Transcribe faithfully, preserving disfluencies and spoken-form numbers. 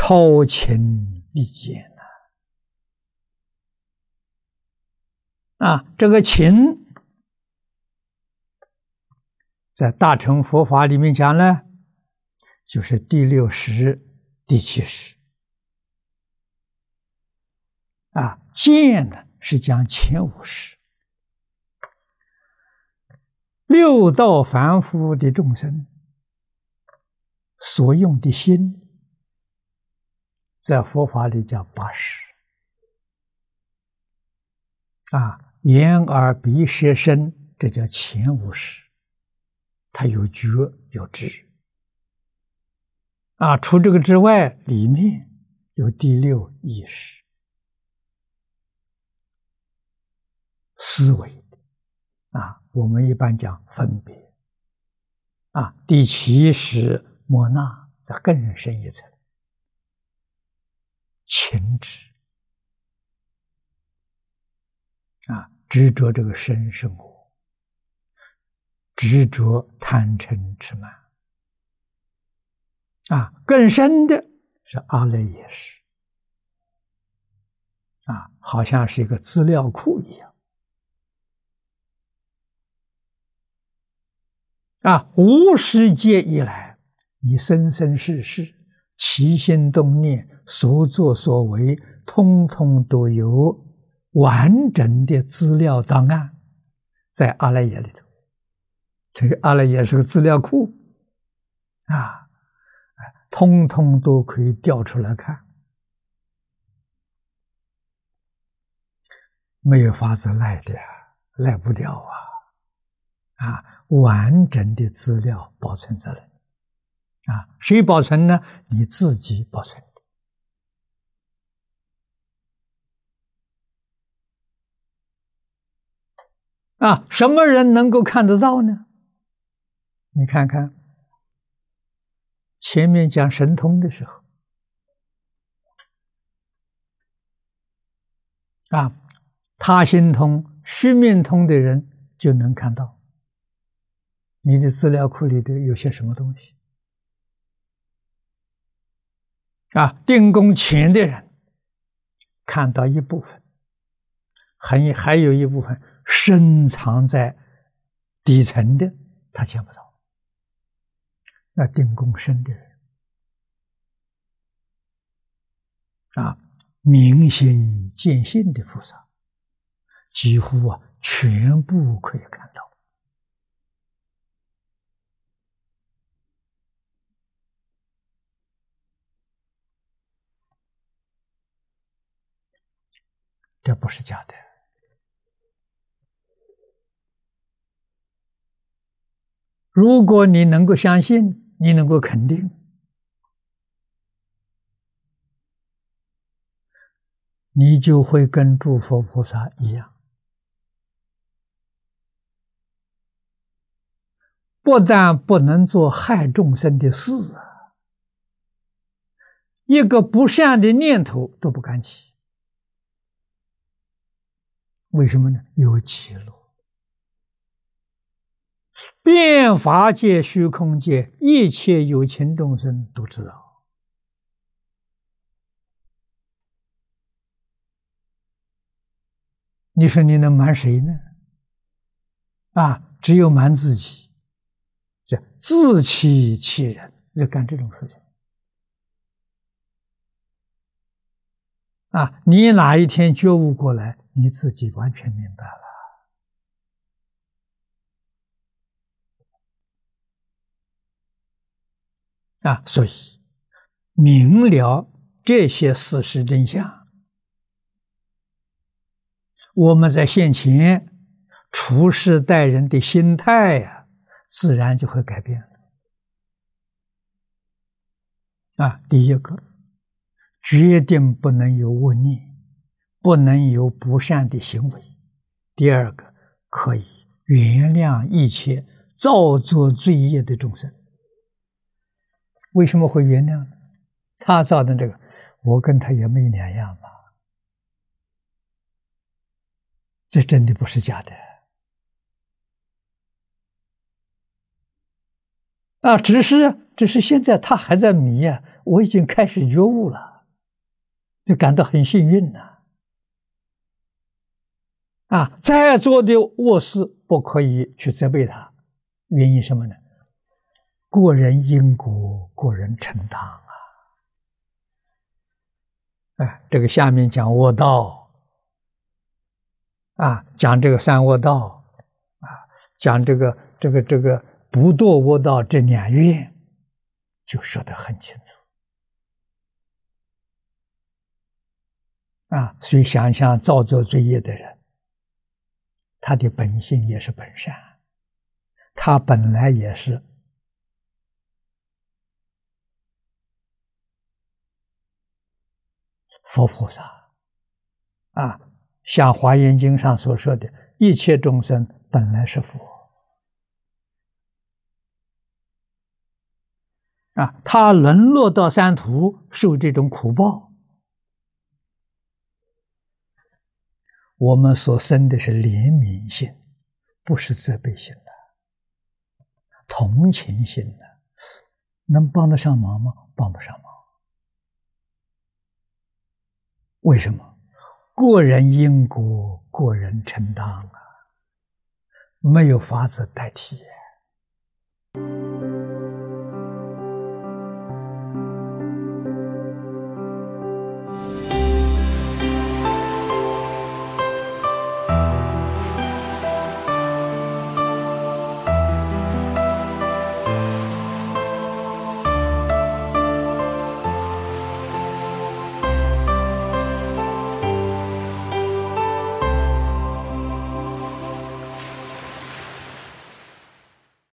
超情利见呐！啊，这个情在大乘佛法里面讲呢，就是第六识、第七识。啊，见呢是讲前五识。六道凡夫的众生所用的心，在佛法里叫八识。啊，眼耳鼻舌身，这叫前五识，它有觉有知。啊，除这个之外，里面有第六意识，思维的。啊，我们一般讲分别。啊，第七识莫那，再更深一层，情执。啊，执着这个身生活，执着贪嗔痴慢。啊，更深的是阿赖耶识。啊，好像是一个资料库一样。啊，无始劫以来，你生生世世起心动念所作所为，通通都有完整的资料档案在阿赖耶里头。这个阿赖耶是个资料库啊，通通都可以调出来看，没有法子赖的，赖不掉啊！啊，完整的资料保存在那里啊，谁保存呢？你自己保存的啊。什么人能够看得到呢？你看看前面讲神通的时候啊，他心通、须弥通的人就能看到你的资料库里头有些什么东西啊。定功浅的人看到一部分，还还有一部分深藏在底层的，他见不到。那定功深的人啊，明心见性的菩萨，几乎啊全部可以看到。这不是假的。如果你能够相信，你能够肯定，你就会跟诸佛菩萨一样，不但不能做害众生的事，一个不善的念头都不敢起。为什么呢？有记录。遍法界、虚空界，一切有情众生都知道。你说你能瞒谁呢？啊，只有瞒自己，这自欺欺人，要干这种事情。啊，你哪一天觉悟过来，你自己完全明白了。啊，所以明了这些事实真相，我们在现前处事待人的心态呀、啊，自然就会改变了。啊，第一个，决定不能有恶念，不能有不善的行为。第二个，可以原谅一切造作罪业的众生。为什么会原谅呢？他造的这个，我跟他也没两样嘛。这真的不是假的啊！只是只是现在他还在迷啊， 我已经开始觉悟了，就感到很幸运了。啊，在座的卧事不可以去责备他，原因什么呢？个人因果，个人承担啊！啊，这个下面讲卧道，啊，讲这个三卧道，啊，讲这个这个这个不堕卧道这两愿，就说得很清楚。啊，所以想想造作罪业的人，他的本性也是本善，他本来也是佛菩萨啊，像《华严经》上所说的，一切众生本来是佛啊，他沦落到三途，受这种苦报，我们所生的是怜悯心，不是责备心的，同情心的，能帮得上忙吗？帮不上忙。为什么？个人因果，个人承担啊，没有法子代替。